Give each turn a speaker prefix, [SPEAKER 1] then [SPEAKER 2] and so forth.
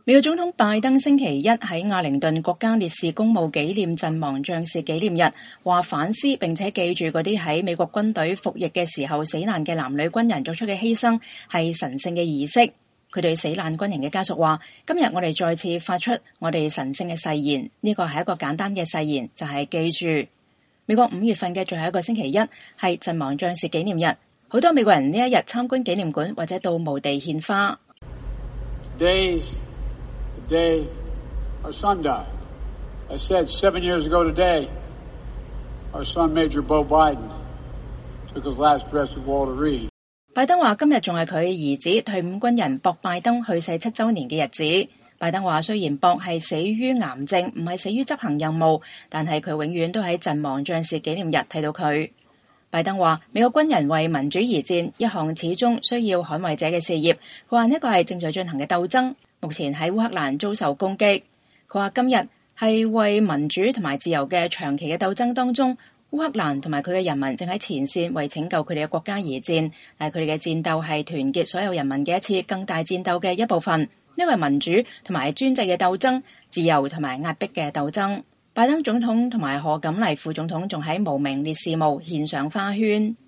[SPEAKER 1] 美國總統拜登星期一喺亞靈頓國家烈士公墓紀念陣亡將士紀念日，話反思並且記住嗰啲喺美國軍隊服役嘅時候死難嘅男女軍人作出嘅犧牲係神聖嘅儀式。佢對死難軍人嘅家屬話：今日我哋再次發出我哋神聖嘅誓言，呢個係一個簡單嘅誓言，就係記住。美國5月份嘅最後一個星期一係陣亡將士紀念日，好多美國人呢一日參觀紀念館或者到墓地獻花。
[SPEAKER 2] The day our son died. I said 7 years ago today, our son Major Beau Biden took his last breath with Walter Reed.
[SPEAKER 1] 拜登話今日仲係佢兒子退伍軍人博拜登去世7週年嘅日子。拜登話雖然博係死於癌症，唔係死於執行任務，但係佢永遠都喺陣亡將士紀念日睇到佢。拜登話美國軍人為民主而戰，一項始終需要捍衛者嘅事業。佢話呢個係正在進行嘅鬥爭。目前喺烏克蘭遭受攻擊，佢話今日係為民主同埋自由嘅長期嘅鬥爭當中，烏克蘭同埋佢嘅人民正喺前線為拯救佢哋嘅國家而戰，但係佢哋嘅戰鬥係團結所有人民嘅一次更大戰鬥嘅一部分，呢個係民主同埋專制嘅鬥爭，自由同埋壓迫嘅鬥爭。拜登總統同埋賀錦麗副總統仲喺無名烈士墓獻上花圈。